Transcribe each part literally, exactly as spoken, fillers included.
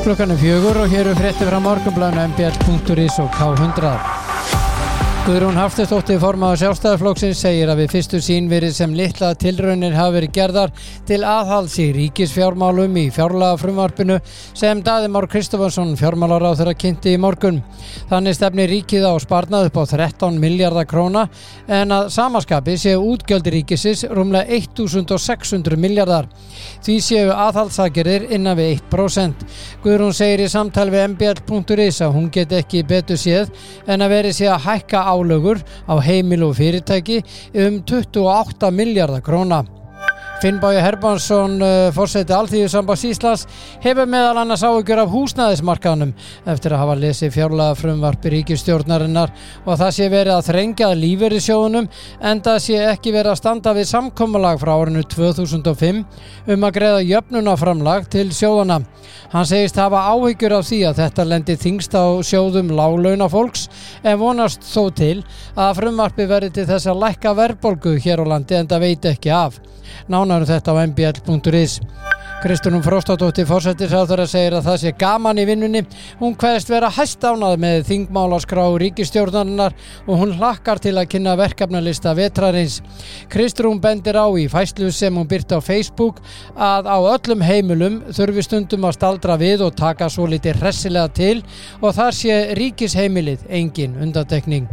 Klukkan er fjögur og hér eru fréttir frá Morgunblaðinu m b l punktur is og K hundrað. Guðrún Hafsteinsdóttir formaður Sjálfstæðisflokksins segir að við fyrstu sýn virðist sem litlar tilraunir hafi verið gerðar til aðhalds í ríkisfjármálum í fjárlagafrumvarpinu sem Daði Már Kristófersson fjármálaráðherra kynnti í morgun. Þannig stefnir ríkið á sparnað upp á þrettán milljarða króna en að samaskapi séu útgjöld ríkisins rúmlega sextán hundruð milljarðar. Því séu aðhaldsaðgerðir innan við eitt prósent. Guðrún segir í samtali við m b l punktur is að hún geti ekki betur séð en að verið sé að hækka álögur á heimili og fyrirtæki um tuttugu og átta milljarða króna. Finnbogi Hermannsson, forseti Alþýðusambands Íslands, hefur meðal annars áhyggjur af húsnæðismarkaðnum eftir að hafa lesið fjárlagafrumvarp ríkisstjórnarinnar og það sé verið að þrengja að lífeyrissjóðunum en það sé ekki verið að standa við samkomulag frá árinu tvö þúsund og fimm um að greiða jöfnunarframlag til sjóðana. Hann segist hafa áhyggjur af því að þetta lendi þyngst á sjóðum láglaunafólks en vonast þó til að frumvarpi verði til þess að lækka verðbólgu hér á landi en það veit ekki af. Nánar um þetta á m b l punktur is. Kristrún Frostadóttir forsætisráðherra segir að það sé gaman í vinnunni. Hún kveðst vera hæstánað með þingmálaskrá ríkisstjórnarinnar og hún hlakkar til að kynna verkefnalista vetrarins. Kristrún bendir á í færslu sem hún birti á Facebook að á öllum heimilum þurfi stundum að staldra við og taka svo lítið hressilega til og þar sé ríkisheimilið engin undantekning.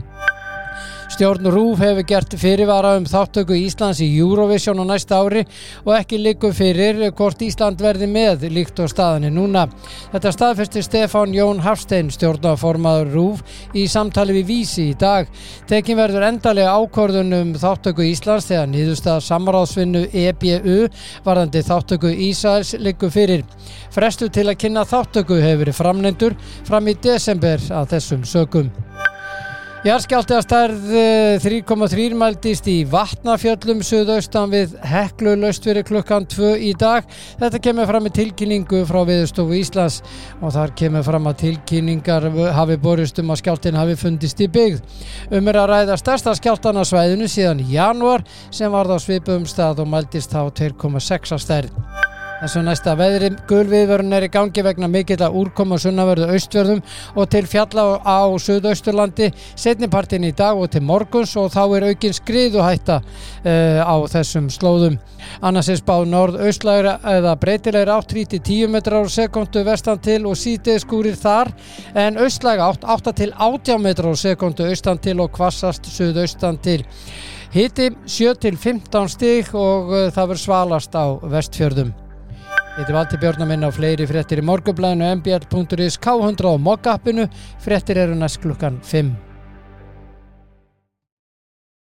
Stjórn RÚV hefur gert fyrirvara um þátttöku Íslands í Eurovision á næsta ári og ekki liggur fyrir hvort Ísland verði með líkt og staðan er núna. Þetta staðfesti Stefán Jón Hafstein, stjórnarformaður RÚV, í samtali við Vísi í dag. Tekin verður endalega ákvörðun um þátttöku Íslands þegar niðurstaða samráðsvinnu E B U varðandi þátttöku Ísraels liggur fyrir. Frestur til að kynna þátttöku hefur verið framnefndur fram í desember að þessum sökum. Jarðskjálfti að stærð þrjú komma þrjú mældist í Vatnafjöllum suðaustan við Heklu laust fyrir klukkan tvö í dag. Þetta kemur fram í tilkynningu frá Veðurstofu Íslands og þar kemur fram að tilkynningar hafi borist um að skjálftinn hafi fundist í byggð. Um er að ræða stærsta skjálftan á svæðinu síðan í janúar sem varð á svipuðum stað og mældist þá tvö komma sex að stærð. Þessu næsta veðri, gulviðvörun er í gangi vegna mikilla úrkomu á sunnanverðu austfjörðum og til fjalla á suðausturlandi seinnipartinn í dag og til morguns og þá er aukin skriðuhætta uh, á þessum slóðum. Annars er spáð norðaustlægra eða breytilegri átt þrír til tíu metrar á sekúndu vestan til og síðdegisskúrir þar en austlæga átt átta til átján metrar á sekúndu austan til og hvassast suðaustan til. Hiti sjö til fimmtán stig og uh, það verður svalast á Vestfjörðum. Þetta er Valtýr Björn að minna á fleiri fréttir í Morgunblaðinu, m b l punktur is, K hundrað og Mog appinu. Fréttir eru næst klukkan fimm.